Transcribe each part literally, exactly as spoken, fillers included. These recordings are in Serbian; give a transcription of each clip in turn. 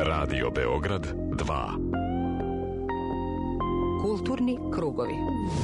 Radio Beograd dva. Kulturni krugovi.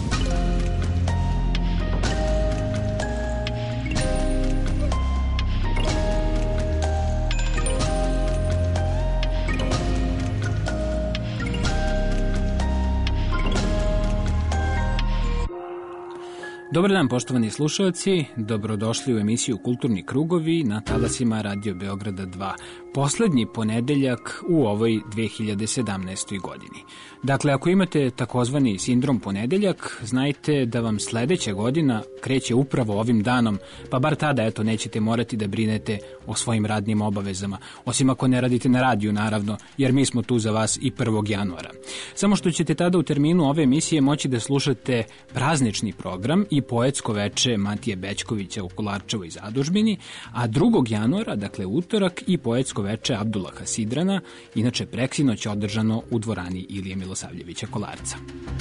Dobar dan, poštovani slušalci, dobrodošli u emisiju Kulturni krugovi na talasima Radio Beograda dva. Poslednji ponedeljak u ovoj dve hiljade sedamnaestoj godini. Dakle, ako imate takozvani sindrom ponedeljak, znajte da vam sledeća godina kreće upravo ovim danom, pa bar tada, eto, nećete morati da brinete o svojim radnim obavezama, osim ako ne radite na radiju, naravno, jer mi smo tu za vas i prvog januara. Samo što ćete tada u terminu ove emisije moći da slušate praznični program i poetsko veče Matije Bećkovića u Kolarčevoj zadužbini, a drugog januara, dakle utorak, i poetsko veče Abdullaha Sidrana, inače preksinoć održano u dvorani Ilije Milosavljevića Kolarca.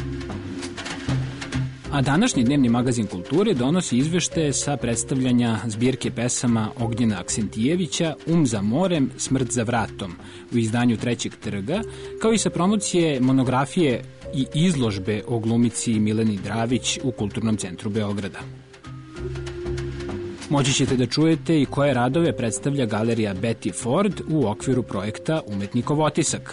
A današnji dnevni magazin kulture donosi izveštaje sa predstavljanja zbirke pesama Ognjena Aksentijevića Um za morem, smrt za vratom u izdanju Trećeg trga, kao i sa promocije monografije i izložbe o glumici Mileni Dravić u Kulturnom centru Beograda. Moći ćete da čujete i koje radove predstavlja galerija Betty Ford u okviru projekta Umetnikov otisak.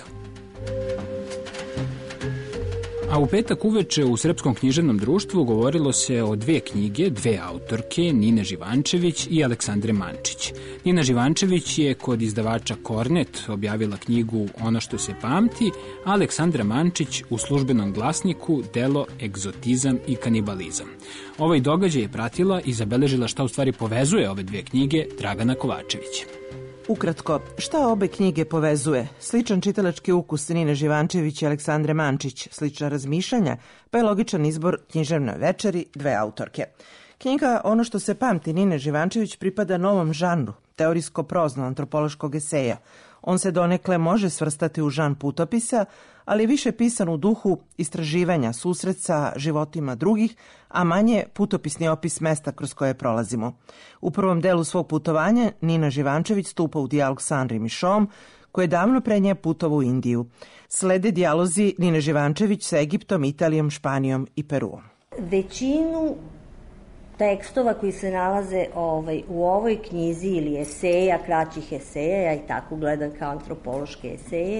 A u petak uveče u Srpskom književnom društvu govorilo se o dve knjige, dve autorke, Nine Živančević i Aleksandre Mančić. Nina Živančević je kod izdavača Kornet objavila knjigu Ono što se pamti, a Aleksandra Mančić u Službenom glasniku delo Egzotizam i kanibalizam. Ovaj događaj je pratila i zabeležila šta u stvari povezuje ove dve knjige Dragana Kovačević. Ukratko, šta obe knjige povezuje? Sličan čitalački ukus Nine Živančević i Aleksandre Mančić, slična razmišljanja, pa je logičan izbor Književnoj večeri dve autorke. Knjiga Ono što se pamti Nine Živančević pripada novom žanru, teorijsko-prozno-antropološkog eseja. On se donekle može svrstati u žan putopisa, ali je više pisan u duhu istraživanja, susret sa životima drugih, a manje putopisni opis mesta kroz koje prolazimo. U prvom delu svog putovanja Nina Živančević stupa u dijalog sa Henri Michaudom, koji je davno pre nje putovao u Indiju. Slede dijalozi Nine Živančević sa Egiptom, Italijom, Španijom i Peruom. Većinu tekstova koji se nalaze ovaj, u ovoj knjizi ili eseja, kraćih eseja, ja i tako gledam kao antropološke eseje,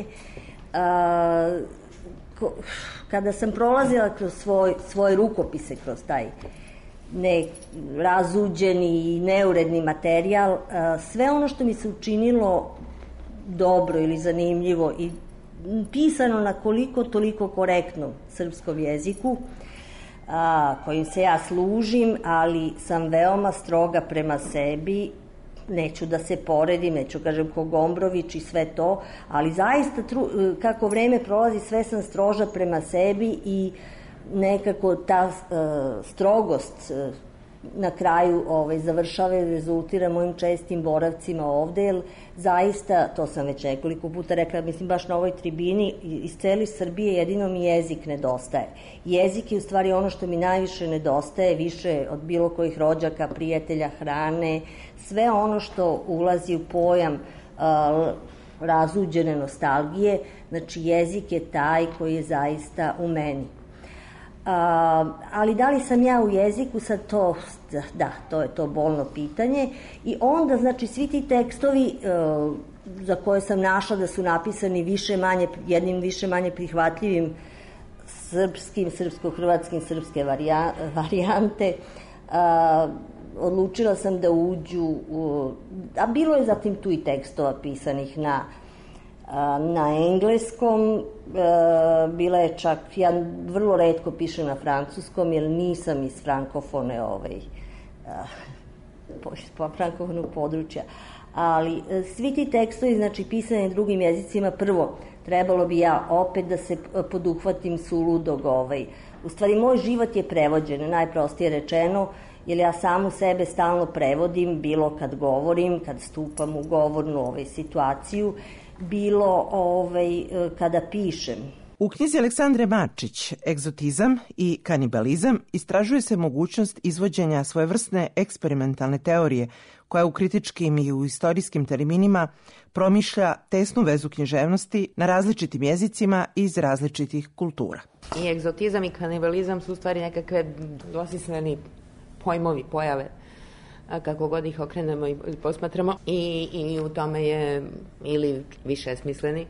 a, ko, kada sam prolazila kroz svoj, svoje rukopise, kroz taj ne, razuđeni i neuredni materijal, a, sve ono što mi se učinilo dobro ili zanimljivo i pisano na koliko toliko korektnom srpskom jeziku, A, kojim se ja služim, ali sam veoma stroga prema sebi, neću da se poredim, neću kažem ko Gombrović i sve to, ali zaista tru, kako vreme prolazi sve sam stroža prema sebi i nekako ta uh, strogost uh, na kraju ovaj, završava i rezultira mojim čestim boravcima ovde, jer zaista, to sam već nekoliko puta rekla, mislim baš na ovoj tribini, iz cele Srbije jedino mi jezik nedostaje. Jezik je u stvari ono što mi najviše nedostaje, više od bilo kojih rođaka, prijatelja, hrane, sve ono što ulazi u pojam uh, razuđene nostalgije, znači jezik je taj koji je zaista u meni. Uh, ali da li sam ja u jeziku, sad to, da, to je to bolno pitanje. I onda, znači, svi ti tekstovi uh, za koje sam našla da su napisani više manje, jednim više manje prihvatljivim srpskim, srpsko-hrvatskim, srpske varija, varijante, uh, odlučila sam da uđu, uh, a bilo je zatim tu i tekstova pisanih na na engleskom, bila je čak, ja vrlo retko pišem na francuskom, jer nisam iz frankofone ovaj, frankofonog područja, ali svi ti tekstovi, znači pisani drugim jezicima, prvo, trebalo bi ja opet da se poduhvatim suludog, ovaj, u stvari moj život je prevođen, najprostije rečeno, jer ja samu sebe stalno prevodim, bilo kad govorim, kad stupam u govornu ovaj, situaciju, bilo ovaj, kada pišem. U knjizi Aleksandre Mančić Egzotizam i kanibalizam istražuje se mogućnost izvođenja svojevrsne eksperimentalne teorije koja u kritičkim i u istorijskim terminima promišlja tesnu vezu književnosti na različitim jezicima iz različitih kultura. I egzotizam i kanibalizam su u stvari nekakve dvosmisleni pojmovi, pojave, kako god ih okrenemo i posmatramo, i, i u tome je ili više smisleni.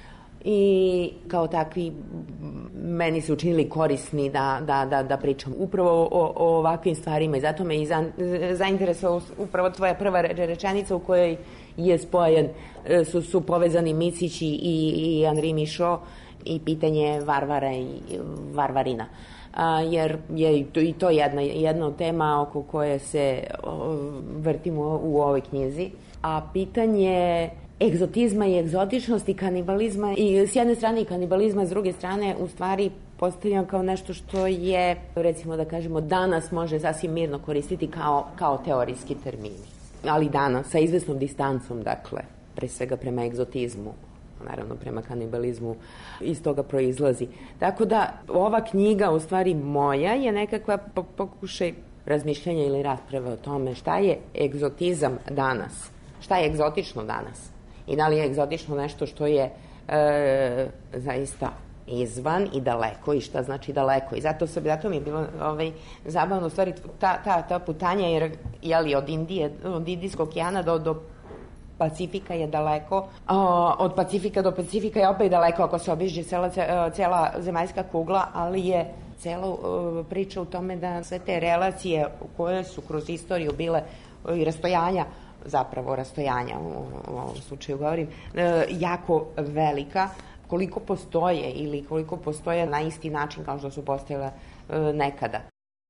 I kao takvi meni su učinili korisni da, da, da, da pričam upravo o, o ovakvim stvarima i zato me i za, zainteresovao upravo tvoja prva rečenica u kojoj je spojen, su, su povezani Micić i, i Henri Michaud i pitanje Varvara i Varvarina. A, jer je i to jedna, jedna tema oko koje se o, vrtimo u ovoj knjizi. A pitanje egzotizma i egzotičnosti, kanibalizma i s jedne strane i kanibalizma, s druge strane u stvari postavljam kao nešto što je, recimo da kažemo, danas može sasvim mirno koristiti kao, kao teorijski termini. Ali danas, sa izvesnom distancom, dakle, pre svega prema egzotizmu, naravno prema kanibalizmu, iz toga proizlazi. Tako da ova knjiga, u stvari moja, je nekakva pokušaj razmišljanja ili rasprave o tome šta je egzotizam danas, šta je egzotično danas. I da li je egzotično nešto što je e, zaista izvan i daleko i šta znači daleko. I zato, se, zato mi je bilo ovaj, zabavno u stvari ta, ta, ta putanja, jer jeli, od Indije, od Indijskog okeana do, do Pacifika je daleko. O, od Pacifika do Pacifika je opet daleko ako se obiđe cela, cela zemaljska kugla, ali je cela uh, priča u tome da sve te relacije koje su kroz istoriju bile i rastojanja, zapravo rastojanja u, u ovom slučaju govorim, e, jako velika, koliko postoje ili koliko postoje na isti način kao što su postojale e, nekada.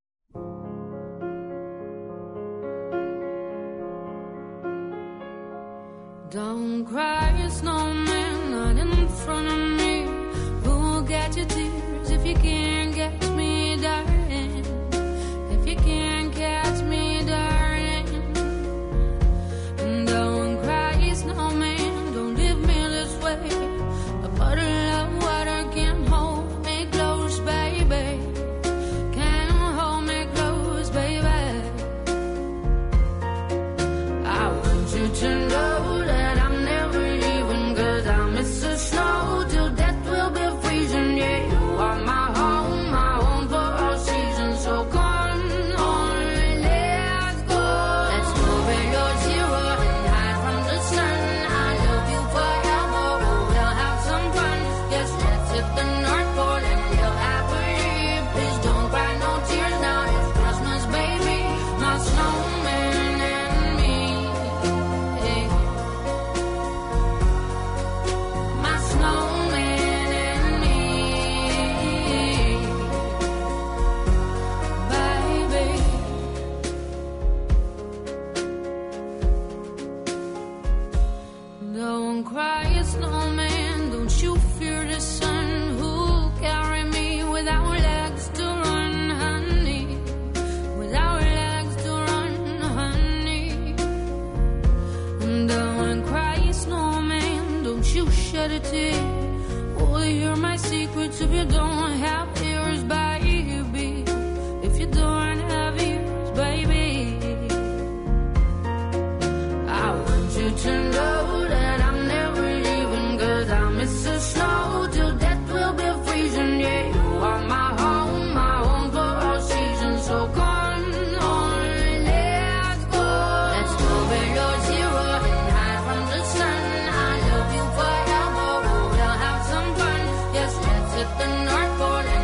Don't cry, snowman, not in front of me. Who'll get your tears if you can't catch me, darling? If you can't catch me, darling. Don't cry, snowman, don't leave me this way. A bottle of water can't hold me close, baby. Can't hold me close, baby. I want you to know that I'm never leaving, 'cause I miss the snow till death will be freezing. Yeah, you are my home, my home for all seasons. So come on, let's go. Let's go below zero and hide from the sun. I love you forever, we'll have some fun. Yes, let's hit the North Pole and we'll happily. Please don't cry no tears now, it's Christmas, baby. My snowman and me. Hey. My snowman and me, baby. Don't cry, snowman, don't you fear the sun. Who'll carry me without legs to run, honey? Without legs to run, honey. Don't cry, snowman, don't you shed a tear. Oh, you're my secrets if you don't have ears, baby. If you don't have ears, baby. I want you to know that I'm never leaving, 'cause I miss the snow till death will be freezing. Yeah, you are my home, my home for all seasons. So come on, let's go. Let's go below zero and hide from the sun. I love you forever, we'll have some fun. Yes, let's hit the North Pole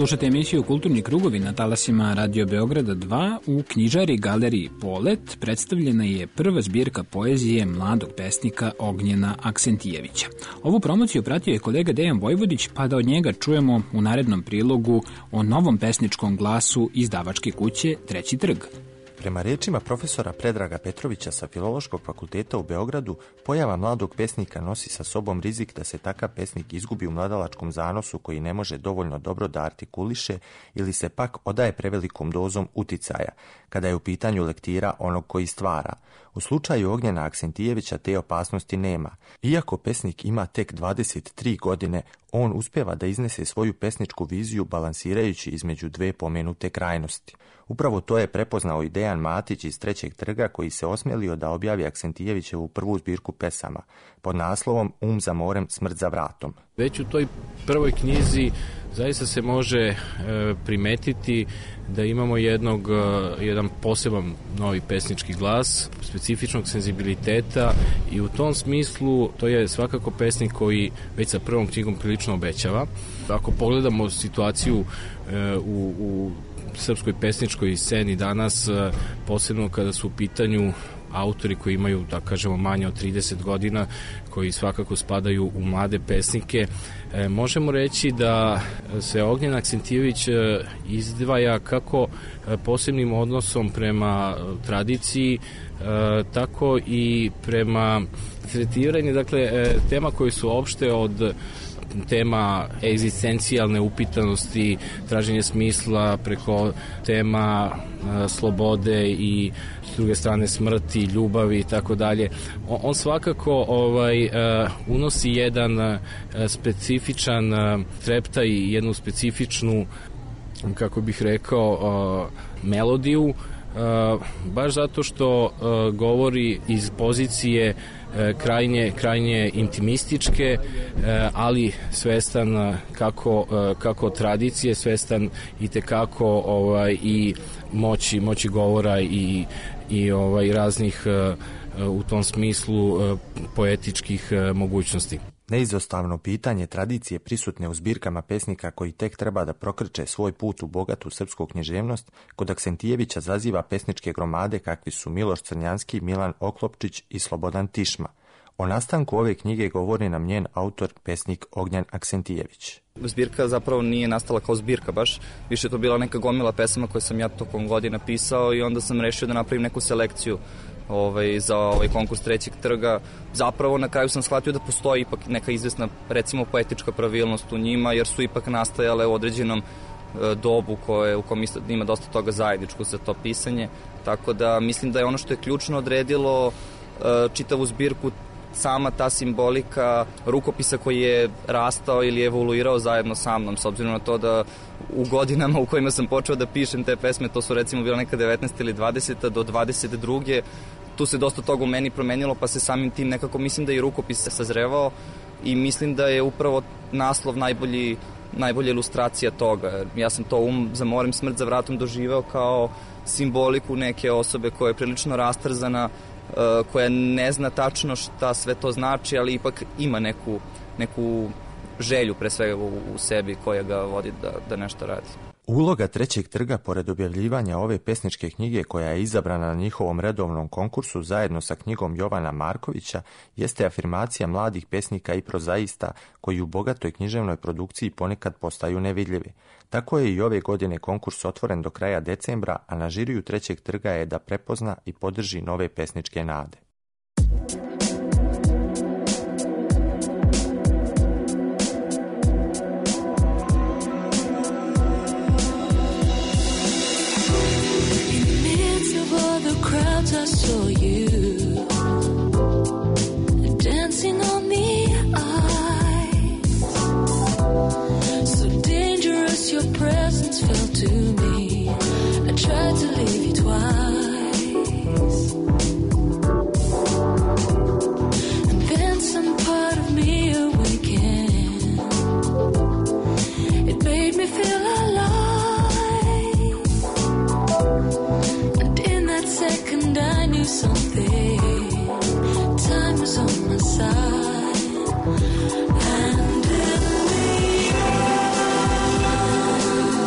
Slušate emisiju Kulturni krugovi na talasima Radio Beograda dva. U knjižari galeriji Polet predstavljena je prva zbirka poezije mladog pesnika Ognjena Aksentijevića. Ovu promociju pratio je kolega Dejan Vojvodić, pa da od njega čujemo u narednom prilogu o novom pesničkom glasu izdavačke kuće Treći trg. Prema rečima profesora Predraga Petrovića sa Filološkog fakulteta u Beogradu, pojava mladog pesnika nosi sa sobom rizik da se takav pesnik izgubi u mladalačkom zanosu koji ne može dovoljno dobro da artikuliše ili se pak odaje prevelikom dozom uticaja, kada je u pitanju lektira onog koji stvara. U slučaju Ognjena Aksentijevića te opasnosti nema. Iako pesnik ima tek dvadeset tri godine, on uspeva da iznese svoju pesničku viziju balansirajući između dve pomenute krajnosti. Upravo to je prepoznao i Dejan Matić iz Trećeg trga, koji se osmelio da objavi Aksentijevićevu prvu zbirku pesama pod naslovom Um za morem, smrt za vratom. Već u toj prvoj knjizi zaista se može e, primetiti da imamo jednog, e, jedan poseban novi pesnički glas, specifičnog senzibiliteta, i u tom smislu to je svakako pesnik koji već sa prvom knjigom prilično obećava. Ako pogledamo situaciju e, u, u srpskoj pesničkoj sceni danas, posebno kada su u pitanju autori koji imaju, da kažemo, manje od trideset godina, koji svakako spadaju u mlade pesnike, e, možemo reći da se Ognjen Aksentijević izdvaja kako posebnim odnosom prema tradiciji, e, tako i prema tretiranju, dakle, e, tema koje su opšte od tema egzistencijalne upitanosti, traženje smisla, preko tema a, slobode i s druge strane smrti, ljubavi i tako dalje. On svakako ovaj a, unosi jedan a, specifičan a, trepta i jednu specifičnu, kako bih rekao, a, melodiju, a, baš zato što a, govori iz pozicije krajnje, krajnje intimističke, ali svestan kako, kako tradicije, svestan i tekako ovaj, i moći, moći govora i, i ovaj, raznih u tom smislu poetičkih mogućnosti. Neizostavno pitanje tradicije prisutne u zbirkama pesnika koji tek treba da prokrče svoj put u bogatu srpsku književnost, kod Aksentijevića zaziva pesničke gromade kakvi su Miloš Crnjanski, Milan Oklopčić i Slobodan Tišma. O nastanku ove knjige govori nam njen autor, pesnik Ognjen Aksentijević. Zbirka zapravo nije nastala kao zbirka baš, više je to bila neka gomila pesama koje sam ja tokom godina pisao i onda sam rešio da napravim neku selekciju ovaj, za ovaj konkurs Trećeg trga. Zapravo na kraju sam shvatio da postoji ipak neka izvesna, recimo, poetička pravilnost u njima, jer su ipak nastajale u određenom e, dobu koje, u kom ima dosta toga zajedničko za to pisanje, tako da mislim da je ono što je ključno odredilo e, čitavu zbirku sama ta simbolika rukopisa koji je rastao ili evoluirao zajedno sa mnom, s obzirom na to da u godinama u kojima sam počeo da pišem te pesme, to su recimo bila neka devetnaesta ili dvadeseta do dvadeset druge tu se dosta toga u meni promenilo, pa se samim tim nekako mislim da je rukopis sazrevao i mislim da je upravo naslov najbolji, najbolja ilustracija toga. Ja sam to Um za morem, smrt za vratom doživeo kao simboliku neke osobe koja je prilično rastrzana, koja ne zna tačno šta sve to znači, ali ipak ima neku, neku želju pre svega u, u sebi koja ga vodi da, da nešto radi. Uloga Trećeg trga, pored objavljivanja ove pesničke knjige koja je izabrana na njihovom redovnom konkursu zajedno sa knjigom Jovana Markovića, jeste afirmacija mladih pesnika i prozaista koji u bogatoj književnoj produkciji ponekad postaju nevidljivi. Tako je i ove godine konkurs otvoren do kraja decembra, a na žiriju Trećeg trga je da prepozna i podrži nove pesničke nade. I saw you dancing on the ice. So dangerous your presence felt to me. I tried to leave you twice. And then some part of me awakened. It made me feel alive. Second I knew something, time was on my side, and in the end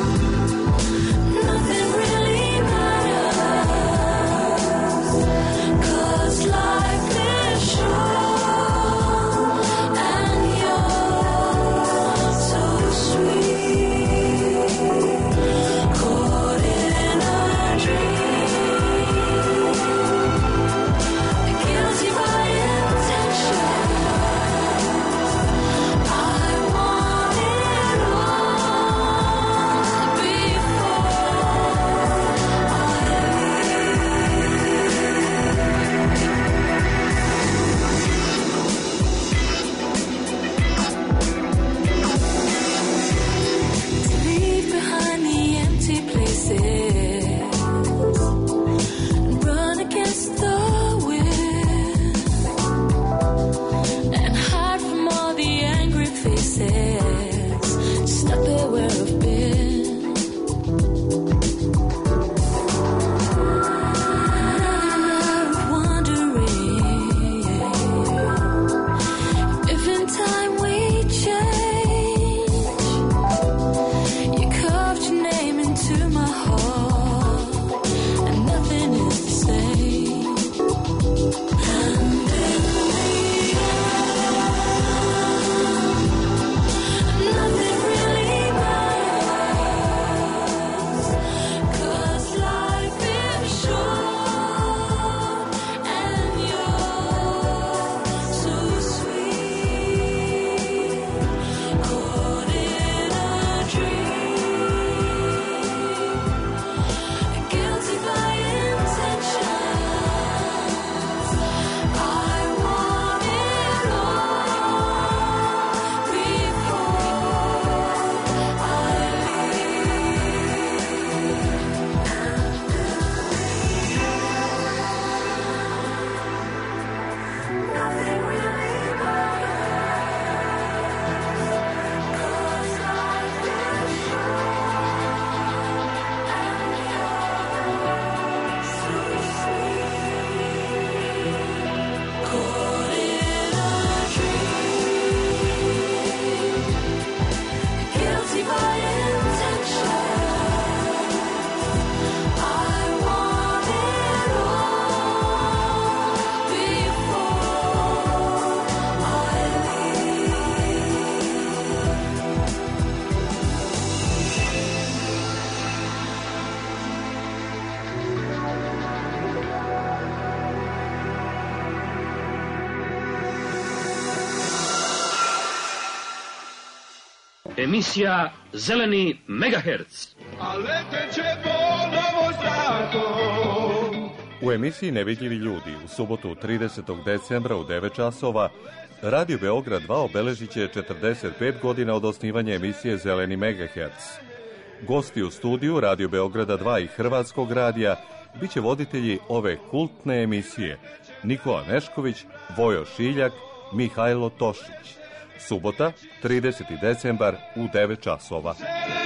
emisija Zeleni megaherc. A leteće ponovo zrakom. U emisiji Nevidljivi ljudi u subotu tridesetog decembra u devet časova Radio Beograd dva obeležit će četrdeset pet godina od osnivanja emisije Zeleni megaherc. Gosti u studiju Radio Beograda dva i Hrvatskog radija biće voditelji ove kultne emisije Nikola Nešković, Vojo Šiljak, Mihajlo Tošić. Subota, trideseti decembar u devet časova.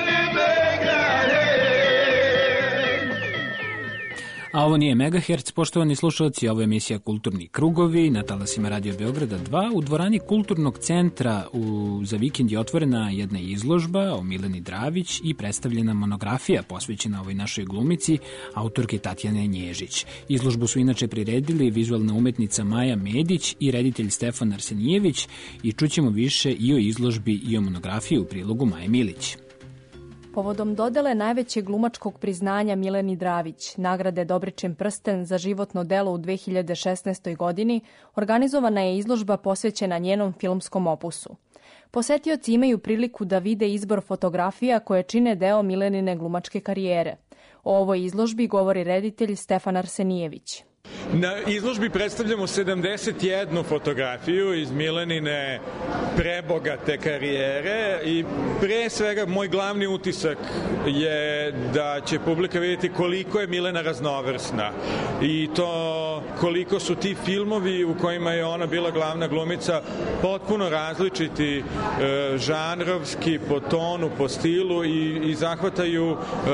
A ovo nije Megaherc, poštovani slušalci, ovo je emisija Kulturni krugovi na talasima Radio Beograda dva. U dvorani Kulturnog centra u, za vikend je otvorena jedna izložba o Mileni Dravić i predstavljena monografija posvećena ovoj našoj glumici, autorke Tatjane Nježić. Izložbu su inače priredili vizualna umetnica Maja Medić i reditelj Stefan Arsenijević i čućemo više i o izložbi i o monografiji u prilogu Maje Milić. Povodom dodele najvećeg glumačkog priznanja Mileni Dravić, nagrade Dobričin prsten za životno delo u dve hiljade šesnaestoj. godini, organizovana je izložba posvećena njenom filmskom opusu. Posetioci imaju priliku da vide izbor fotografija koje čine deo Milenine glumačke karijere. O ovoj izložbi govori reditelj Stefan Arsenijević. Na izložbi predstavljamo sedamdeset jednu fotografiju iz Milenine prebogate karijere i pre svega moj glavni utisak je da će publika vidjeti koliko je Milena raznovrsna i to koliko su ti filmovi u kojima je ona bila glavna glumica potpuno različiti e, žanrovski, po tonu, po stilu i, i zahvataju e,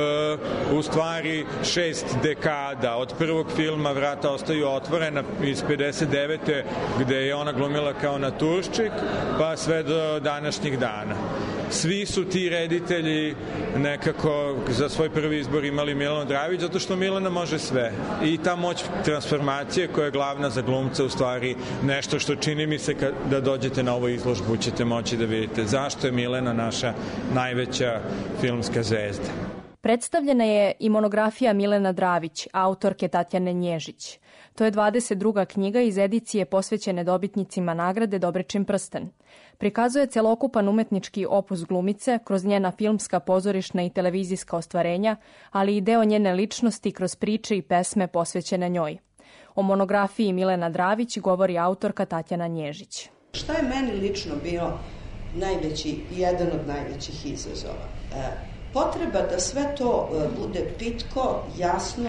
u stvari šest dekada od prvog filma Vrata ostaju otvorena iz pedeset devete gde je ona glumila kao naturščik pa sve do današnjih dana. Svi su ti reditelji nekako za svoj prvi izbor imali Milenu Dravić zato što Milena može sve i ta moć transformacije koja je glavna za glumca u stvari nešto što čini mi se da dođete na ovu izložbu ćete moći da vidite zašto je Milena naša najveća filmska zvezda. Predstavljena je i monografija Milena Dravić, autorke Tatjane Nježić. To je dvadeset druga knjiga iz edicije posvećene dobitnicima nagrade Dobričin prsten. Prikazuje celokupan umetnički opus glumice kroz njena filmska, pozorišna i televizijska ostvarenja, ali i deo njene ličnosti kroz priče i pesme posvećene njoj. O monografiji Milena Dravić govori autorka Tatjana Nježić. Šta je meni lično bio najveći, jedan od najvećih izazova? E, Potreba da sve to bude pitko, jasno,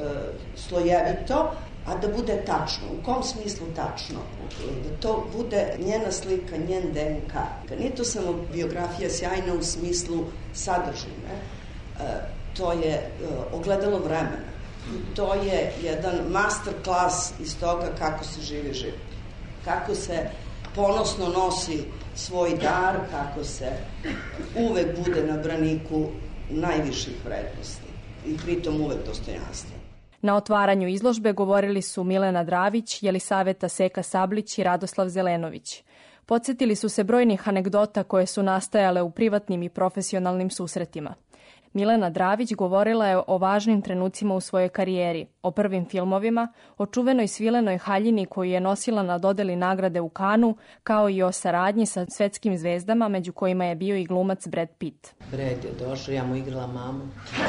slojevito, a da bude tačno. U kom smislu tačno? Da to bude njena slika, njen D N K. Nije to samo biografija sjajna u smislu sadržine. To je ogledalo vremena. To je jedan master klas iz toga kako se živi život. Kako se ponosno nosi svoj dar, kako se uvek bude na braniku najviših vrednosti i pritom uvek dostojanstva. Na otvaranju izložbe govorili su Milena Dravić, Jelisaveta Seka Sablić i Radoslav Zelenović. Podsjetili su se brojnih anegdota koje su nastajale u privatnim i profesionalnim susretima. Milena Dravić govorila je o važnim trenucima u svojoj karijeri, o prvim filmovima, o čuvenoj svilenoj haljini koju je nosila na dodeli nagrade u Kanu, kao i o saradnji sa svetskim zvezdama, među kojima je bio i glumac Brad Pitt. Brad je došao, ja mu igrala mamu.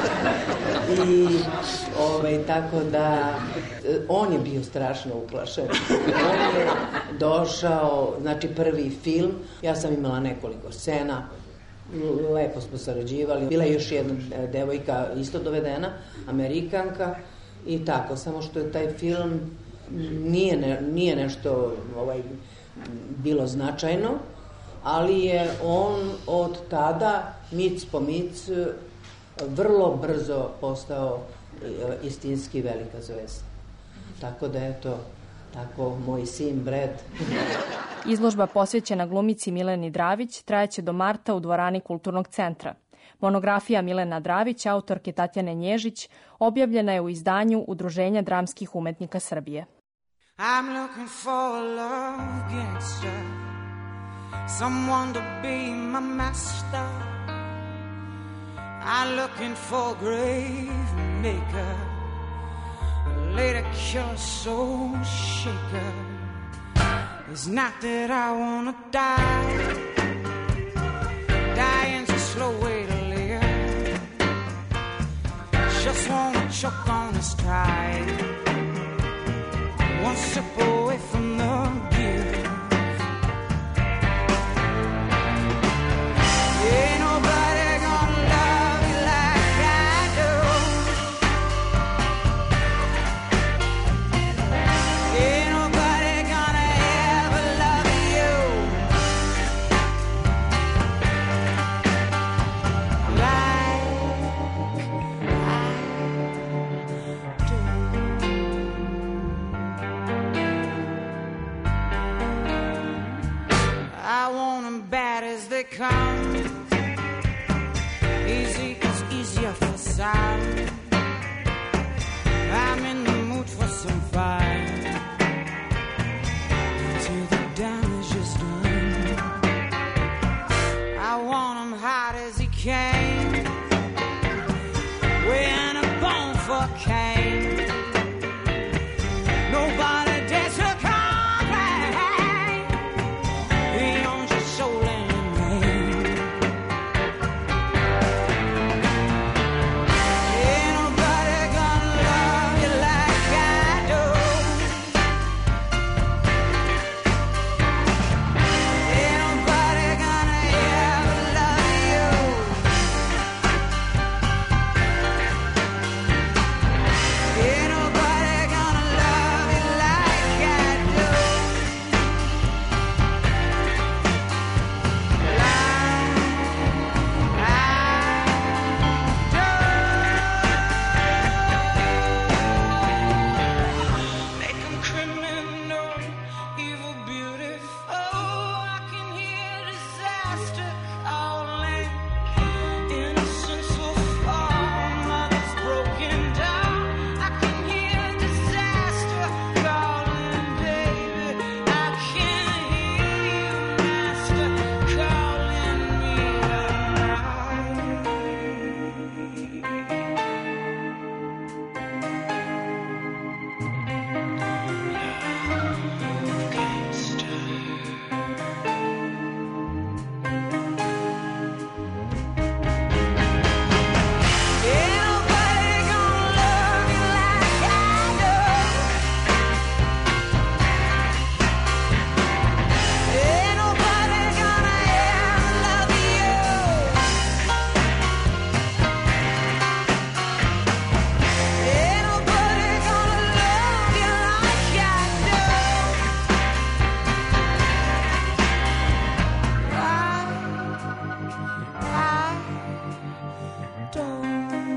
I ovaj, tako da, on je bio strašno uplašen. On je došao, znači prvi film, ja sam imala nekoliko scena, lepo smo sarađivali. Bila je još jedna devojka isto dovedena, Amerikanka i tako, samo što je taj film nije, ne, nije nešto ovaj, bilo značajno, ali je on od tada, mic po mic, vrlo brzo postao istinski velika zvezda. Tako da je to tako moj sin Brad. Izložba posvećena glumici Mileni Dravić trajaće do marta u dvorani Kulturnog centra. Monografija Milena Dravić, autorke Tatjane Nježić, objavljena je u izdanju Udruženja dramskih umetnika Srbije. I'm looking for a love gangster, someone to be my master. I'm looking for a grave maker, a lady killer soul shaker. It's not that I wanna die, die in slow way to live. Just wanna choke on this tide. One step away from the give. Ain't nobody gonna love you like I do. Ain't nobody gonna ever love you I want them bad as they come. Easy is easier for some. I'm in the mood for some fun. Till the damage is done. I want them hot as he came. Weighing a bone for Cain. Nobody dares to complain. He owns your soul and your name. Ain't nobody gonna love you like I do. Ain't nobody gonna ever love you. Ain't nobody gonna love you like I do. Make 'em criminal, evil, beautiful. I can hear disaster calling. Innocence will fall, mothers broken down. I can hear disaster calling, baby. I can hear you, master, calling me Ain't nobody gonna love you like I do. Ain't nobody gonna ever love you. Ain't nobody gonna love you like I do. I, I don't.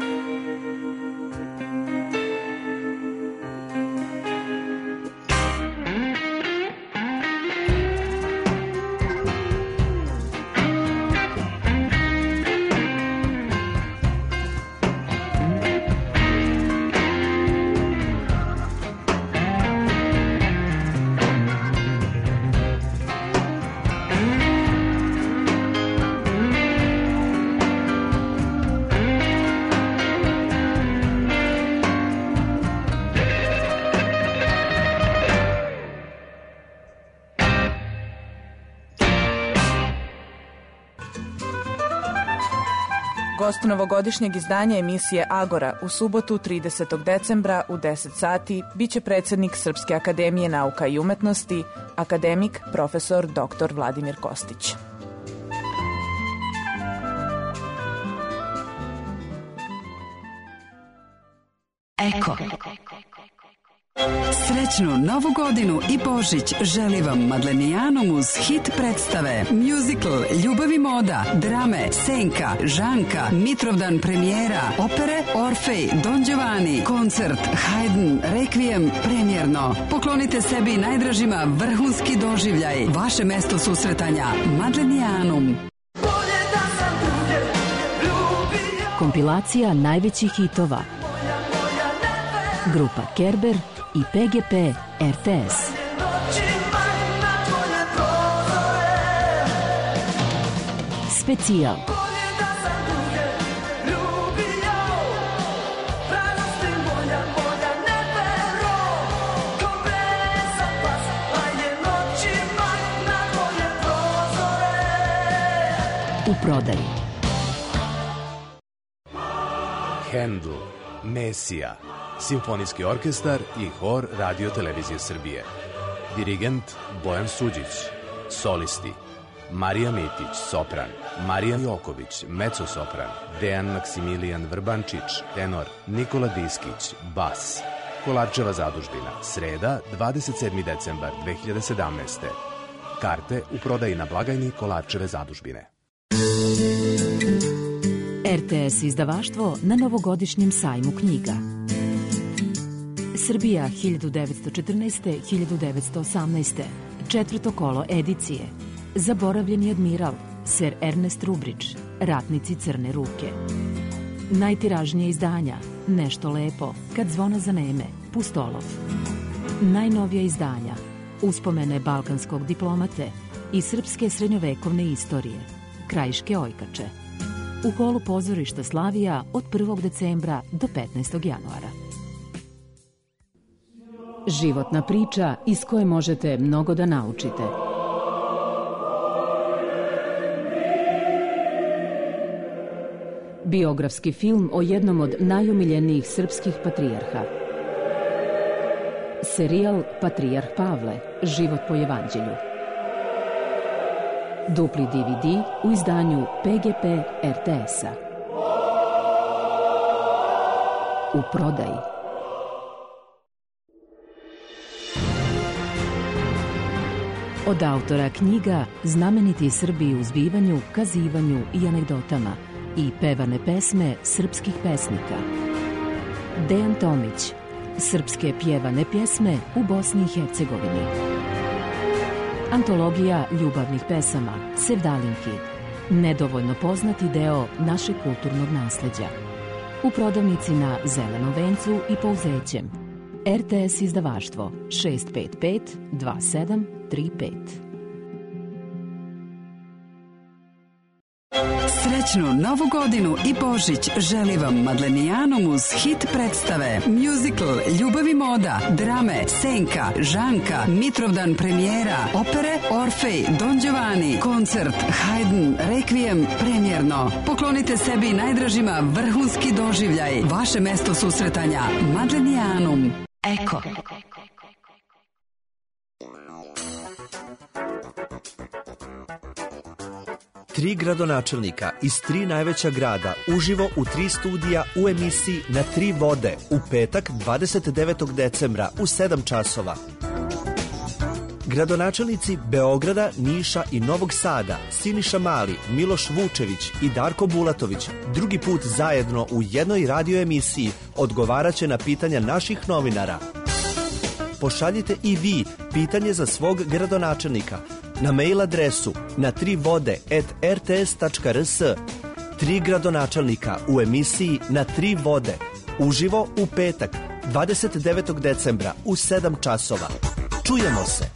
Gost novogodišnjeg izdanja emisije Agora u subotu tridesetog decembra u deset sati biće predsjednik Srpske akademije nauka i umetnosti, akademik profesor doktor Vladimir Kostić. Eko. Srećnu Novu godinu i Božić želi vam Madlenijanom uz hit predstave, musical, Ljubav i moda, drame, Senka, Žanka, Mitrovdan premijera, opere Orfej, Don Giovanni, koncert, Haydn, Requiem, premijerno. Poklonite sebi i najdražima vrhunski doživljaj. Vaše mesto susretanja Madlenijanum. Kompilacija najvećih hitova. Grupa Kerber i P G P R T S. Specijal. U prodaji. Handel, Mesija, Simfonijski orkestar i hor Radio Televizije Srbije. Dirigent Bojan Suđić. Solisti Marija Mitić, sopran, Marija Joković, mezzo-sopran, Dejan Maksimilijan Vrbančić, tenor, Nikola Diskić, bas. Kolarčeva zadužbina, sreda, dvadeset sedmi decembar dve hiljade sedamnaeste. Karte u prodaji na blagajni Kolarčeve zadužbine. R T S izdavaštvo na novogodišnjem sajmu knjiga. Srbija hiljadu devetsto četrnaeste do hiljadu devetsto osamnaeste. Četvrto kolo edicije. Zaboravljeni admiral, Ser Ernest Rubrić, Ratnici crne ruke. Najtiražnije izdanja, Nešto lepo, Kad zvona zaneme, Pustolov. Najnovija izdanja, Uspomene balkanskog diplomate i srpske srednjovekovne istorije, Krajiške ojkače. U holu pozorišta Slavija od prvog decembra do petnaestog januara. Životna priča iz koje možete mnogo da naučite. Biografski film o jednom od najomiljenijih srpskih patrijarha. Serijal Patrijarh Pavle, život po evanđelju. Dupli D V D u izdanju P G P R T S-a. U prodaji. Od autora knjiga Znameniti Srbi u zbivanju, kazivanju i anegdotama i pevane pesme srpskih pesnika. Dejan Tomić. Srpske pjevane pjesme u Bosni i Hercegovini. Antologija ljubavnih pesama, Sevdalinki. Nedovoljno poznati deo našeg kulturnog nasleđa. U prodavnici na Zelenom vencu i Pouzećem. R T S izdavaštvo šest pet pet dva sedam tri pet. Srećnu Novu godinu i Božić želi vam Madlenijanum uz hit predstave, musical, ljubav i moda, drame, Senka, Žanka, Mitrovdan premijera, opere Orfej, Don Giovanni, koncert, Haydn, Requiem, premijerno. Poklonite sebi i najdražima vrhunski doživljaj. Vaše mesto susretanja, Madlenijanum. Eko. Tri gradonačelnika iz tri najveća grada uživo u tri studija u emisiji Na tri vode u petak dvadeset devetog decembra u sedam časova. Gradonačelnici Beograda, Niša i Novog Sada, Siniša Mali, Miloš Vučević i Darko Bulatović drugi put zajedno u jednoj radio emisiji odgovaraće na pitanja naših novinara. Pošaljite i vi pitanje za svog gradonačelnika na mail adresu na tri vode at r t s tačka r s. Tri gradonačelnika u emisiji Na tri vode uživo u petak dvadeset devetog decembra u sedam časova. Čujemo se.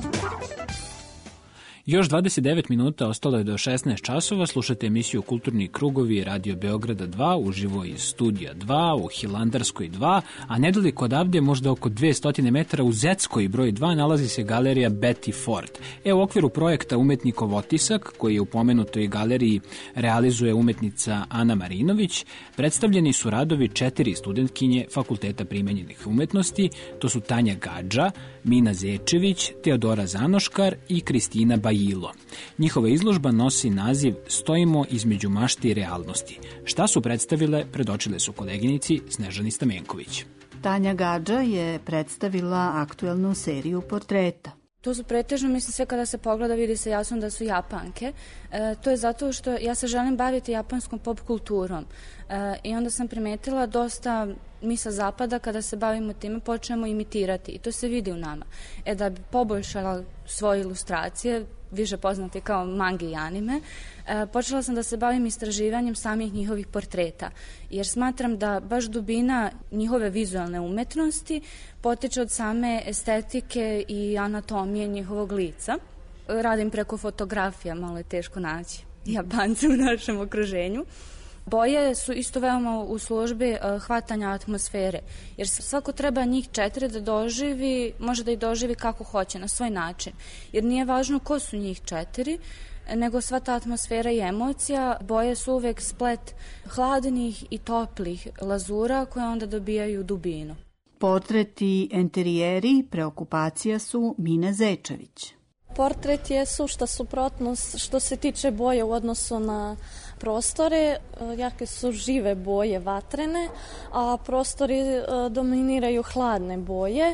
Još dvadeset devet minuta ostalo je do šesnaest časova. Slušate emisiju Kulturni krugovi Radio Beograda dva, uživo iz studija dva, u Hilandarskoj dva, a nedaliko odavde, možda oko dvesta metara u Zetskoj broj dva, nalazi se galerija Betty Ford. E, u okviru projekta Umetnikov otisak, koji je u pomenutoj galeriji realizuje umetnica Ana Marinović, predstavljeni su radovi četiri studentkinje Fakulteta primenjenih umetnosti, to su Tanja Gadža, Mina Zečević, Teodora Zanoškar i Kristina Bajilo. Njihova izložba nosi naziv Stojimo između mašte i realnosti. Šta su predstavile, predočile su koleginici Snežani Stamenković. Tanja Gadža je predstavila aktuelnu seriju portreta. To su pretežno, mislim, sve kada se pogleda vidi se jasno da su Japanke. E, to je zato što ja se želim baviti japanskom pop kulturom. E, I onda sam primetila dosta mi sa zapada kada se bavimo time počnemo imitirati i to se vidi u nama. E da bi poboljšala svoje ilustracije, više poznate kao mangi i anime, e, počela sam da se bavim istraživanjem samih njihovih portreta, jer smatram da baš dubina njihove vizualne umetnosti potiče od same estetike i anatomije njihovog lica. Radim preko fotografija, malo je teško naći Japance u našem okruženju. Boje su isto veoma u službi uh, hvatanja atmosfere, jer svako treba njih četiri da doživi, može da ih doživi kako hoće, na svoj način. Jer nije važno ko su njih četiri, nego sva ta atmosfera i emocija. Boje su uvek splet hladnih i toplih lazura koje onda dobijaju dubinu. Portret i enterijeri preokupacija su Mine Zečević. Portret je sušta suprotnost što se tiče boje u odnosu na prostore. Jake su žive boje, vatrene, a prostori dominiraju hladne boje,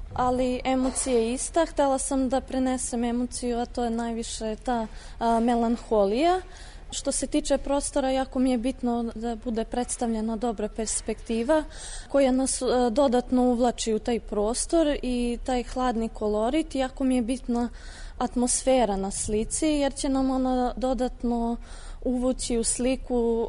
ali emocija je ista. Htela sam da prenesem emociju, a to je najviše ta a, melanholija. Što se tiče prostora, jako mi je bitno da bude predstavljena dobra perspektiva koja nas a, dodatno uvlači u taj prostor i taj hladni kolorit. Jako mi je bitna atmosfera na slici, jer će nam ona dodatno uvući u sliku.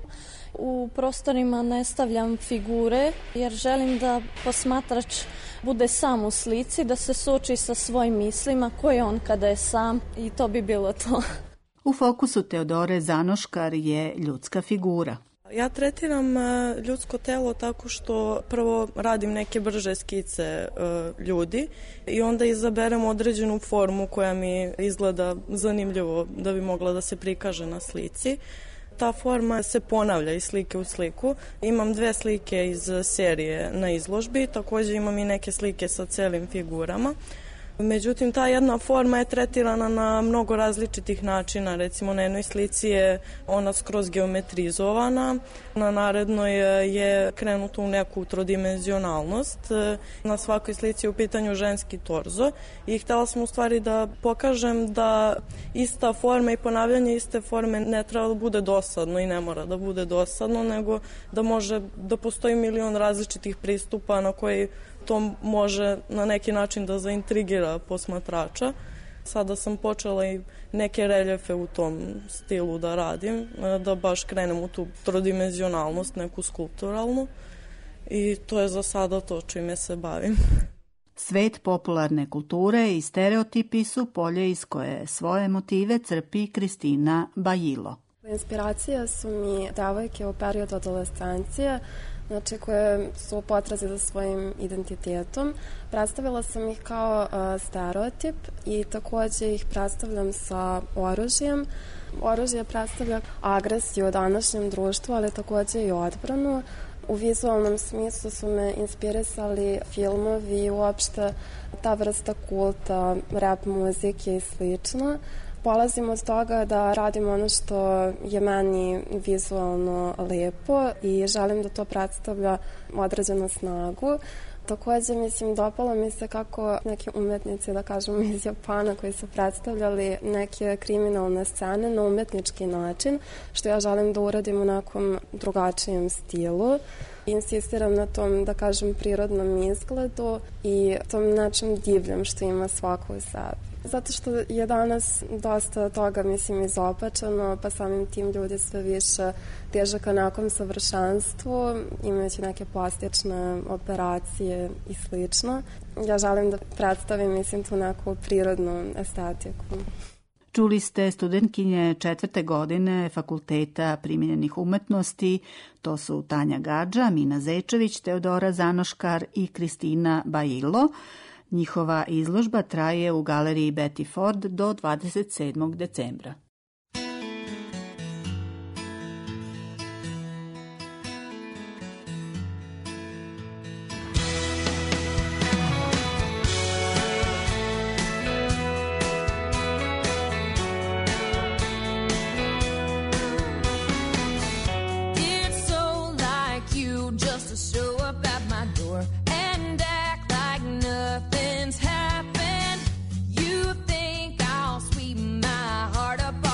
U prostorima ne stavljam figure, jer želim da posmatrač bude sam u slici, da se suoči sa svojim mislima, ko je on kada je sam, i to bi bilo to. U fokusu Teodore Zanoškar je ljudska figura. Ja tretiram ljudsko telo tako što prvo radim neke brže skice ljudi i onda izaberem određenu formu koja mi izgleda zanimljivo da bi mogla da se prikaže na slici. Ta forma se ponavlja iz slike u sliku. Imam dve slike iz serije na izložbi, također imam i neke slike sa celim figurama. Međutim, ta jedna forma je tretirana na mnogo različitih načina. Recimo, na jednoj slici je ona skroz geometrizovana, na narednoj je krenuto u neku trodimenzionalnost. Na svakoj slici je u pitanju ženski torzo i htjela sam u stvari da pokažem da ista forma i ponavljanje iste forme ne treba da bude dosadno i ne mora da bude dosadno, nego da može da postoji milion različitih pristupa na koji to može na neki način da zaintrigira posmatrača. Sada sam počela i neke reljefe u tom stilu da radim, da baš krenem u tu trodimenzionalnost, neku skulpturalnu, i to je za sada to čime se bavim. Svet popularne kulture i stereotipi su polje iz koje svoje motive crpi Kristina Bajilo. Inspiracija su mi devojke u periodu adolescencije, znači koje su u potrazi za svojim identitetom. Predstavila sam ih kao uh, stereotip i također ih predstavljam sa oružjem. Oružje predstavlja agresiju u današnjem društvu, ali također i odbranu. U vizualnom smislu su me inspirisali filmovi i uopšte ta vrsta kulta, rap muzike i slično. Polazim od toga da radim ono što je meni vizualno lepo i želim da to predstavlja određenu snagu. Također, mislim, dopalo mi se kako neki umetnici, da kažemo iz Japana, koji su predstavljali neke kriminalne scene na umetnički način, što ja želim da uradim u nekom drugačijem stilu. Insistiram na tom, da kažem, prirodnom izgledu i tom nečem divljem što ima svako u sebi. Zato što je danas dosta toga, mislim, izopačeno, pa samim tim ljudi sve više teže ka nekom savršenstvu, imajući neke plastične operacije i slično. Ja želim da predstavim, mislim, tu neku prirodnu estetiku. Čuli ste studentkinje četvrte godine Fakulteta primjenjenih umetnosti, to su Tanja Gadža, Mina Zečević, Teodora Zanoškar i Kristina Bajilo. Njihova izložba traje u galeriji Betty Ford do dvadeset sedmog decembra. Happened. You think I'll sweep my heart up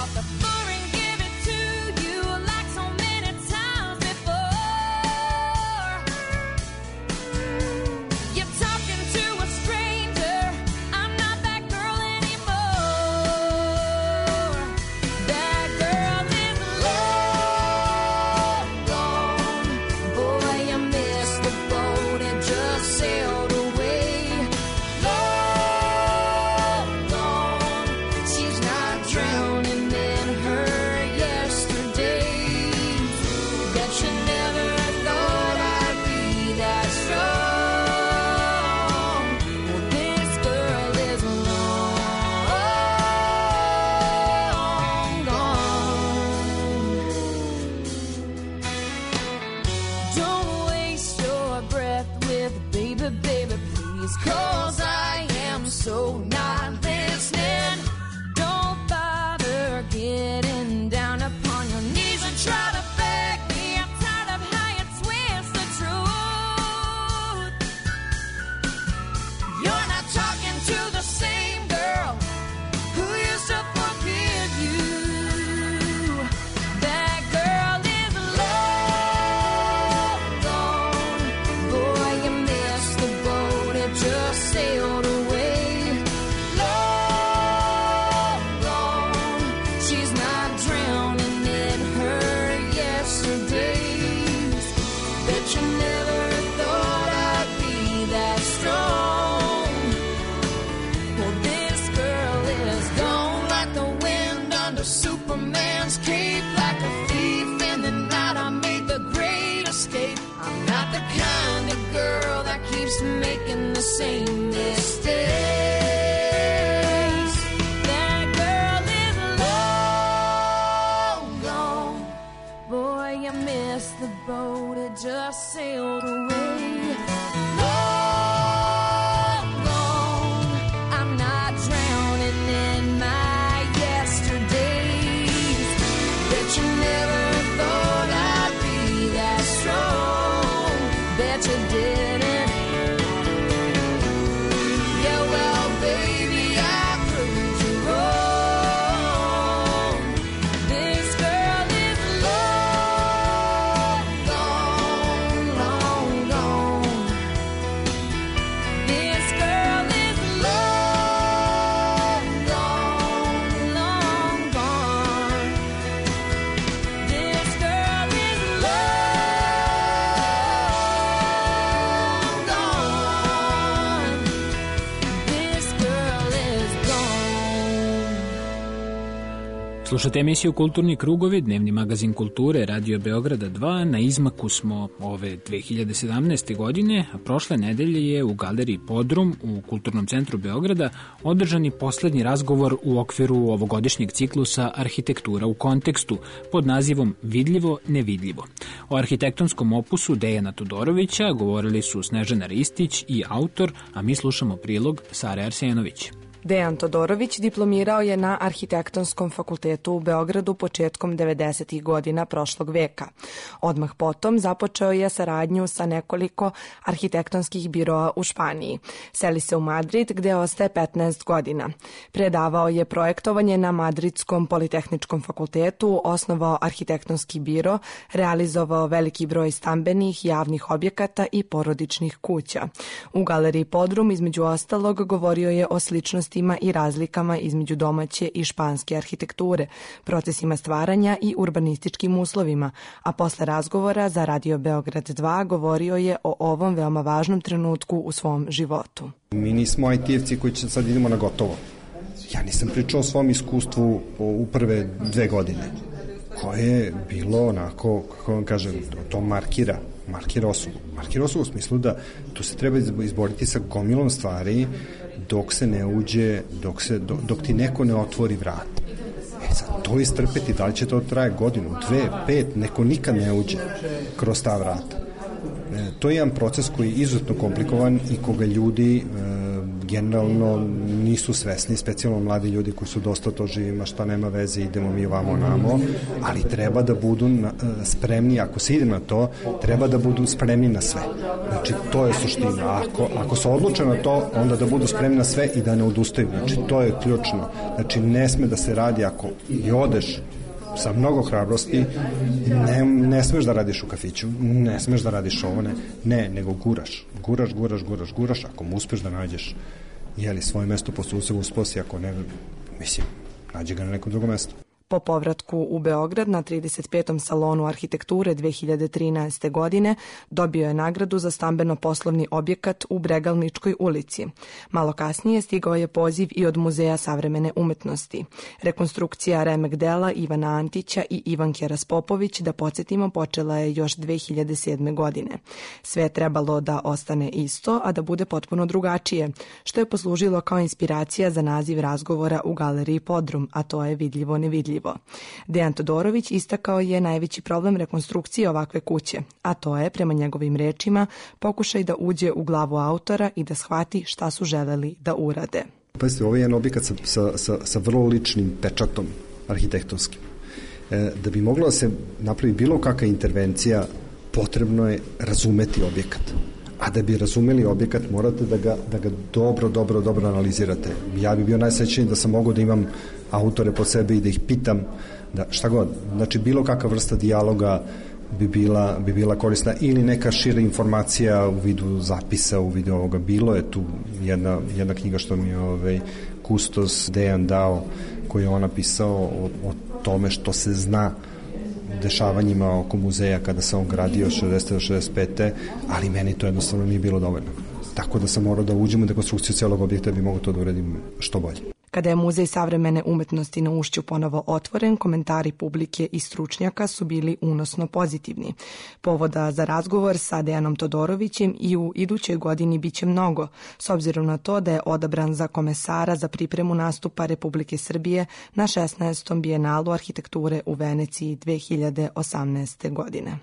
Superman's cape like a thief in the night. I made the great escape. I'm not the kind of girl that keeps making the same mistakes. That girl is long gone. Boy, you missed the boat, it just sailed away. Long gone. I'm not drowning in my yesterdays. Bet you never thought I'd be that strong. Bet you didn't. Yeah, well, baby, I proved you wrong. This girl is long gone, long gone. This girl is long gone, long gone. This girl is long gone. This girl is gone. Slušate emisiju Kulturni krugovi, dnevni magazin kulture Radio Beograda dva. Na izmaku smo ove dve hiljade sedamnaeste. godine, a prošle nedelje je u galeriji Podrum u Kulturnom centru Beograda održani poslednji razgovor u okviru ovogodišnjeg ciklusa Arhitektura u kontekstu pod nazivom Vidljivo, nevidljivo. O arhitektonskom opusu Dejana Todorovića govorili su Snežana Ristić i autor, a mi slušamo prilog Sare Arsenović. Dejan Todorović diplomirao je na Arhitektonskom fakultetu u Beogradu početkom devedesetih godina prošlog veka. Odmah potom započeo je saradnju sa nekoliko arhitektonskih biroa u Španiji. Seli se u Madrid gde ostaje petnaest godina. Predavao je projektovanje na Madridskom politehničkom fakultetu, osnovao arhitektonski biro, realizovao veliki broj stambenih, javnih objekata i porodičnih kuća. U galeriji Podrum, između ostalog, govorio je o sličnosti i razlikama između domaće i španske arhitekture, procesima stvaranja i urbanističkim uslovima, a posle razgovora za Radio Beograd dva govorio je o ovom veoma važnom trenutku u svom životu. Mi nismo I T-evci koji će sad idemo na gotovo. Ja nisam pričao o svom iskustvu u prve dve godine, koje je bilo onako, kako vam kažem, to markira, markira osobu. Markira osobu u smislu da tu se treba izboriti sa gomilom stvari dok se ne uđe, dok, se, dok, dok ti neko ne otvori vrat. E sad, to istrpeti, da li će to traje godinu, dve, pet, neko nikad ne uđe kroz ta vrata. E, to je jedan proces koji je izuzetno komplikovan i koga ljudi e, generalno nisu svesni, specijalno mladi ljudi koji su dosta to živima, šta nema veze, idemo mi vamo namo, ali treba da budu na, spremni, ako se ide na to, treba da budu spremni na sve. Znači, to je suština. Ako, ako se odluče na to, onda da budu spremni na sve i da ne odustaju. Znači, to je ključno. Znači, ne sme da se radi ako i odeš sa mnogo hrabrosti, ne, ne smeš da radiš u kafiću, ne smeš da radiš ovo, ne, ne, nego guraš, guraš, guraš, guraš, guraš, ako mu uspeš da nađeš, jeli, svoje mesto po susevu usposi, ako ne, mislim, nađe ga na nekom drugom mestu. Po povratku u Beograd na trideset petom salonu arhitekture dve hiljade trinaeste. godine dobio je nagradu za stambeno-poslovni objekat u Bregalničkoj ulici. Malo kasnije stigao je poziv i od Muzeja savremene umetnosti. Rekonstrukcija remek dela Ivana Antića i Ivanke Raspopović, da podsjetimo, počela je još dve hiljade sedme. godine. Sve je trebalo da ostane isto, a da bude potpuno drugačije, što je poslužilo kao inspiracija za naziv razgovora u galeriji Podrum, a to je Vidljivo, nevidljivo. Dejan Todorović istakao je najveći problem rekonstrukcije ovakve kuće, a to je, prema njegovim rečima, pokušaj da uđe u glavu autora i da shvati šta su želeli da urade. Pazite, ovo je jedan objekat sa, sa, sa, sa vrlo ličnim pečatom arhitektonskim. E, da bi mogla da se napravi bilo kakva intervencija, potrebno je razumeti objekat. A da bi razumeli objekat, morate da ga, da ga dobro, dobro, dobro analizirate. Ja bi bio najsrećniji da sam mogao da imam autore pod sebe i da ih pitam, da šta god, znači bilo kakva vrsta dijaloga bi bila, bi bila korisna, ili neka šira informacija u vidu zapisa, u vidu ovoga. Bilo je tu jedna, jedna knjiga što mi je ovaj, kustos Dejan dao, koju je on napisao o, o tome što se zna dešavanjima oko muzeja kada se on gradio šezdesete do šezdeset pete. ali meni to jednostavno nije bilo dovoljno. Tako da sam morao da uđem u dekonstrukciju celog objekta da bi mogu to da uradim što bolje. Kada je Muzej savremene umetnosti na Ušću ponovo otvoren, komentari publike i stručnjaka su bili unosno pozitivni. Povoda za razgovor sa Dejanom Todorovićem i u idućoj godini biće mnogo, s obzirom na to da je odabran za komesara za pripremu nastupa Republike Srbije na šesnaestom bijenalu arhitekture u Veneciji dve hiljade osamnaeste. godine.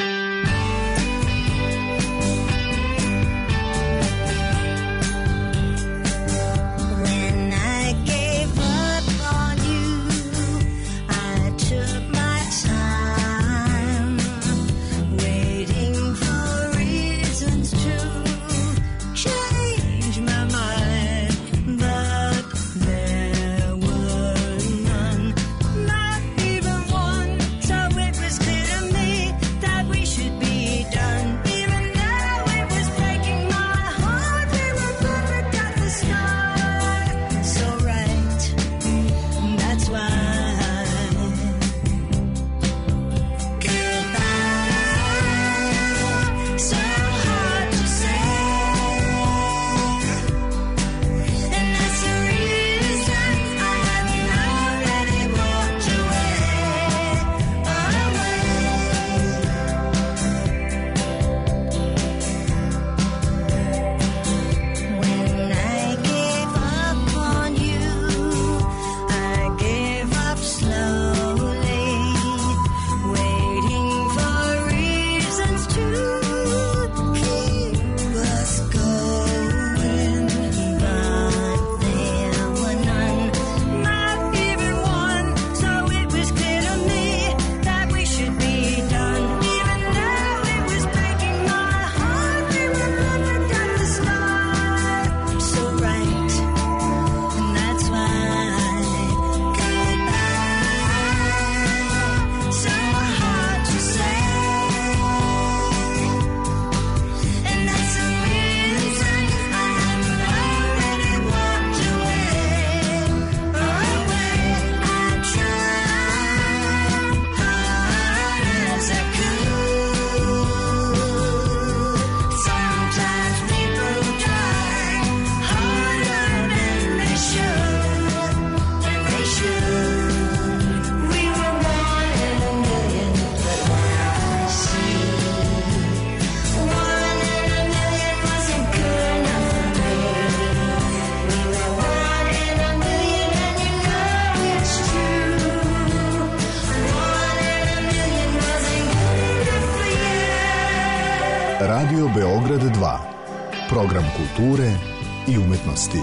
Radio Beograd dva. Program kulture i umetnosti.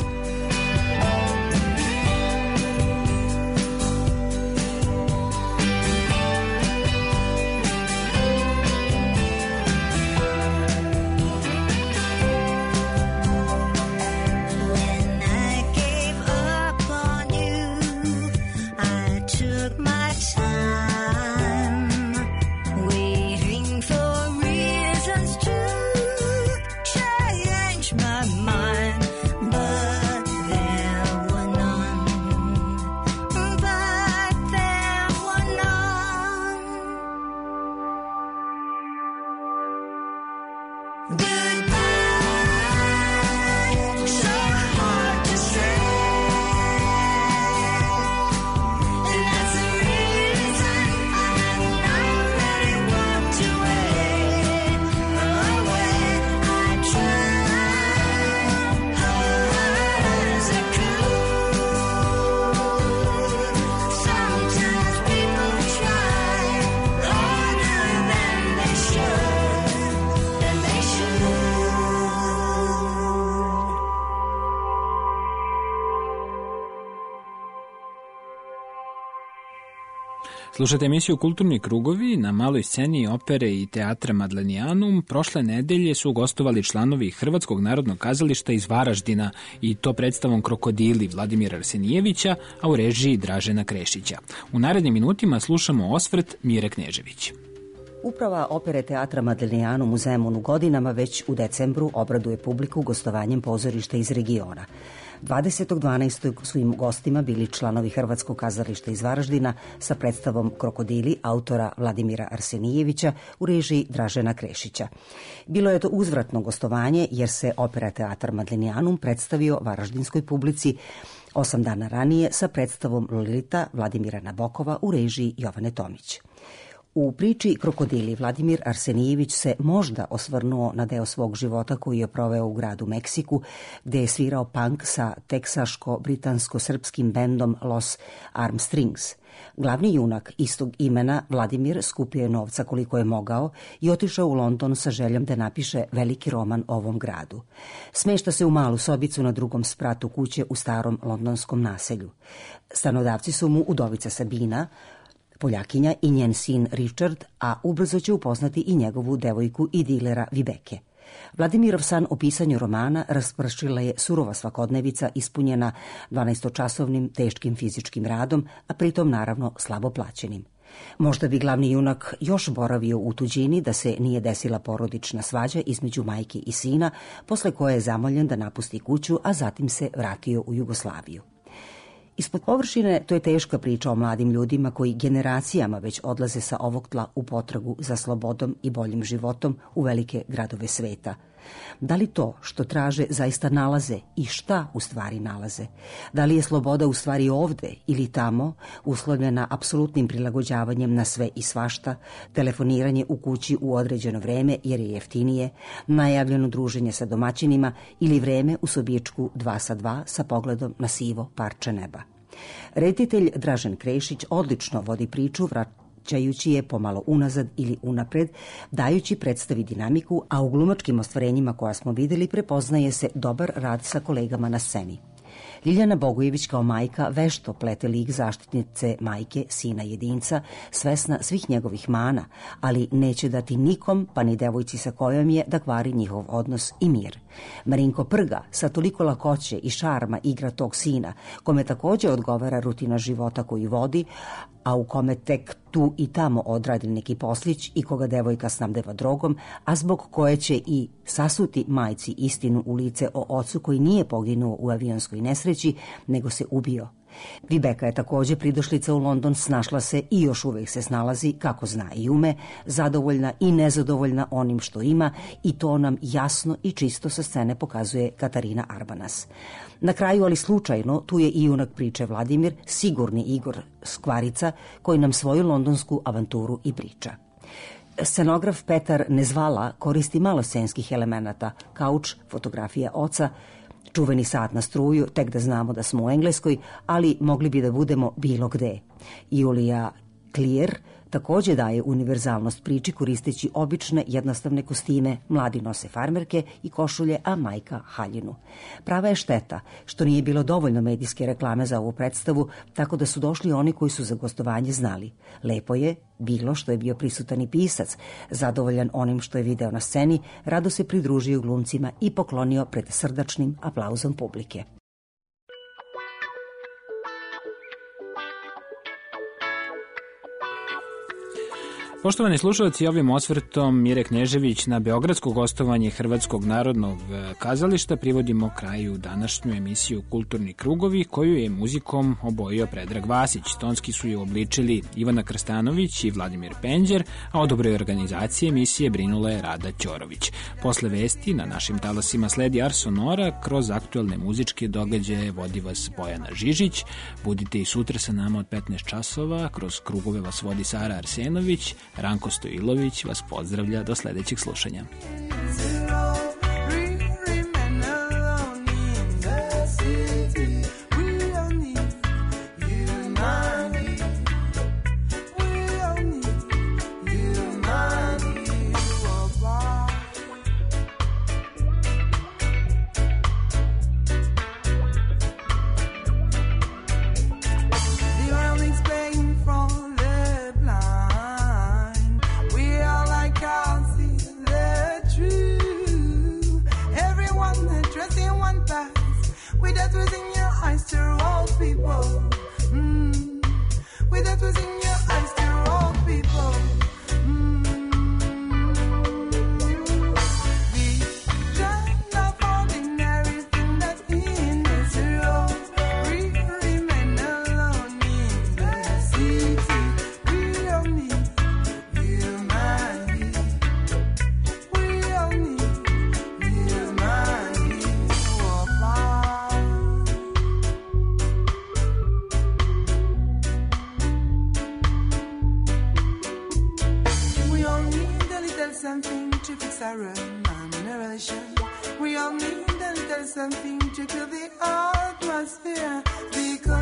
Slušate emisiju Kulturni krugovi na maloj sceni opere i teatra Madlenijanum. Prošle nedelje su gostovali članovi Hrvatskog narodnog kazališta iz Varaždina i to predstavom Krokodili Vladimira Arsenijevića, a u režiji Dražena Krešića. U narednim minutima slušamo osvrt Mire Knežević. Uprava opere teatra Madlenijanum u Zemunu godinama već u decembru obraduje publiku gostovanjem pozorišta iz regiona. dvadesetog dvanaestog su im gostima bili članovi Hrvatskog kazališta iz Varaždina sa predstavom Krokodili autora Vladimira Arsenijevića u režiji Dražena Krešića. Bilo je to uzvratno gostovanje jer se opera teatar Madlenijanum predstavio varaždinskoj publici Osam dana ranije sa predstavom Lolita Vladimira Nabokova u režiji Jovane Tomić. U priči Krokodili Vladimir Arsenijević se možda osvrnuo na deo svog života koji je proveo u gradu Meksiku, gde je svirao punk sa teksaško-britansko-srpskim bendom Los Armstrings. Glavni junak istog imena, Vladimir, skupio je novca koliko je mogao i otišao u London sa željom da napiše veliki roman o ovom gradu. Smešta se u malu sobicu na drugom spratu kuće u starom londonskom naselju. Stanodavci su mu udovica Sabina, Poljakinja i njen sin Richard, a ubrzo će upoznati i njegovu devojku i dilera Vibeke. Vladimirov san o pisanju romana raspršila je surova svakodnevica ispunjena dvanaestočasovnim teškim fizičkim radom, a pritom naravno slabo plaćenim. Možda bi glavni junak još boravio u tuđini da se nije desila porodična svađa između majke i sina, posle koje je zamoljen da napusti kuću, a zatim se vratio u Jugoslaviju. Ispod površine to je teška priča o mladim ljudima koji generacijama već odlaze sa ovog tla u potragu za slobodom i boljim životom u velike gradove sveta. Da li to što traže zaista nalaze i šta u stvari nalaze? Da li je sloboda u stvari ovde ili tamo, uslovljena apsolutnim prilagođavanjem na sve i svašta, telefoniranje u kući u određeno vreme jer je jeftinije, najavljeno druženje sa domaćinima ili vreme u sobičku dva sa dva sa pogledom na sivo parče neba? Reditelj Dražen Krešić odlično vodi priču, vraćajući je pomalo unazad ili unapred, dajući predstavi dinamiku, a u glumačkim ostvarenjima koja smo videli prepoznaje se dobar rad sa kolegama na sceni. Ljiljana Bogojević kao majka vešto plete lik zaštitnice majke, sina jedinca, svesna svih njegovih mana, ali neće dati nikom, pa ni devojci sa kojom je, da kvari njihov odnos i mir. Marinko Prga sa toliko lakoće i šarma igra tog sina, kome takođe odgovara rutina života koju vodi, a u kome tek tu i tamo odradi neki poslić i koga devojka snabdeva drogom, a zbog koje će i sasuti majci istinu u lice o ocu koji nije poginuo u avionskoj nesreći, nego se ubio. Vibeka je takođe pridošlica u London, snašla se i još uvek se snalazi kako zna i ume, zadovoljna i nezadovoljna onim što ima, i to nam jasno i čisto sa scene pokazuje Katarina Arbanas. Na kraju, ali slučajno, tu je i junak priče Vladimir, sigurni Igor Skvarica, koji nam svoju londonsku avanturu i priča. Scenograf Petar Nezvala koristi malo scenskih elemenata, kauč, fotografija oca, čuveni sat na struju, tek da znamo da smo u Engleskoj, ali mogli bi da budemo bilo gde. Julija Klier takođe daje univerzalnost priči koristeći obične jednostavne kostime, mladi nose farmerke i košulje, a majka haljinu. Prava je šteta što nije bilo dovoljno medijske reklame za ovu predstavu, tako da su došli oni koji su za gostovanje znali. Lepo je bilo što je bio prisutan i pisac, zadovoljan onim što je video na sceni, rado se pridružio glumcima i poklonio pred srdačnim aplauzom publike. Poštovani slušalci, ovim osvrtom Mire Knežević na beogradsko gostovanje Hrvatskog narodnog kazališta privodimo kraju današnju emisiju Kulturni krugovi, koju je muzikom obojio Predrag Vasić. Tonski su je obličili Ivana Krstanović i Vladimir Penđer, a o dobroj organizaciji emisije brinula je Rada Ćorović. Posle vesti na našim talasima sledi Ars Sonora, kroz aktuelne muzičke događaje vodi vas Bojana Žižić. Budite i sutra sa nama od petnaest časova, kroz krugove vas vodi Sara Arsenović. Ranko Stojilović vas pozdravlja do sledećeg slušanja. sorrow, my narration. We all need a little something to kill the atmosphere because